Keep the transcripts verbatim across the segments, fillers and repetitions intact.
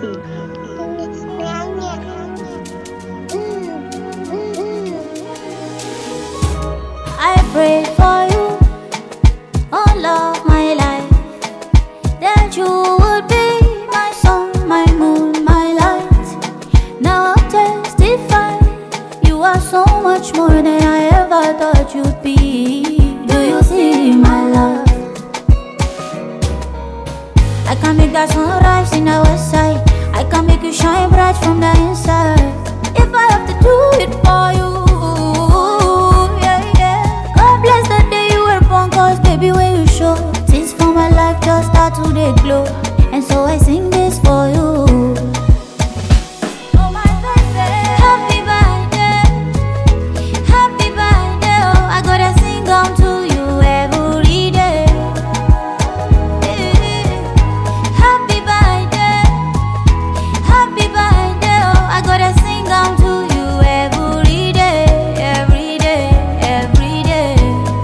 I prayed for you all of my life, that you would be my sun, my moon, my light. Now I'll testify, you are so much more than I ever thought you'd be. Do you see my love? I can make that sunrise in the west side, I can make you shine bright from the inside. If I have to do it for you, bless the day you were born, cause baby when you show, things for my life just start to they glow. And so I sing this for you. Oh my baby, happy birthday, happy birthday. Oh, I gotta sing on to you every day. Happy birthday, happy birthday. Oh, I gotta sing on to you every day, every day, every day.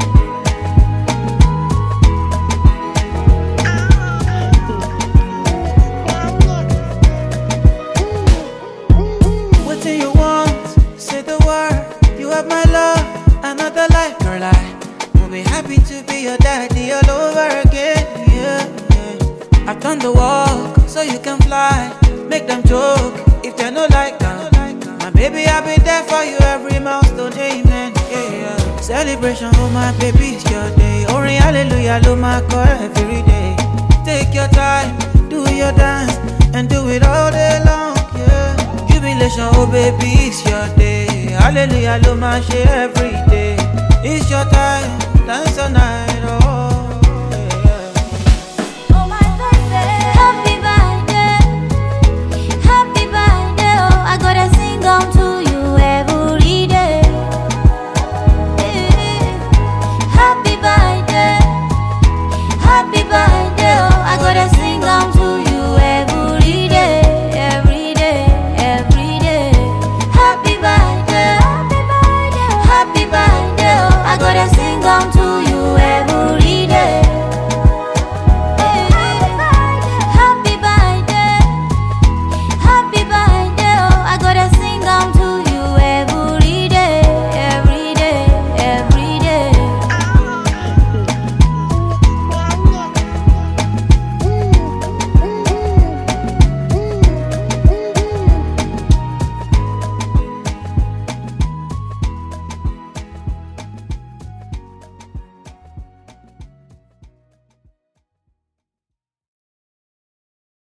What do you want? Say the word. You have my love, another life, girl. I will be happy to be your daddy all over again. Yeah, yeah. I've done the walk so you can fly. Make them joke if they no like that. My baby, I'll be there for you every milestone. Amen. Yeah, yeah. Celebration, oh my baby, it's your day. Only hallelujah, lo my call every day. Take your time, do your dance, and do it all day long. Yeah. Jubilation, oh baby, it's your day. Hallelujah, lo my share every day. It's your time, dance all night.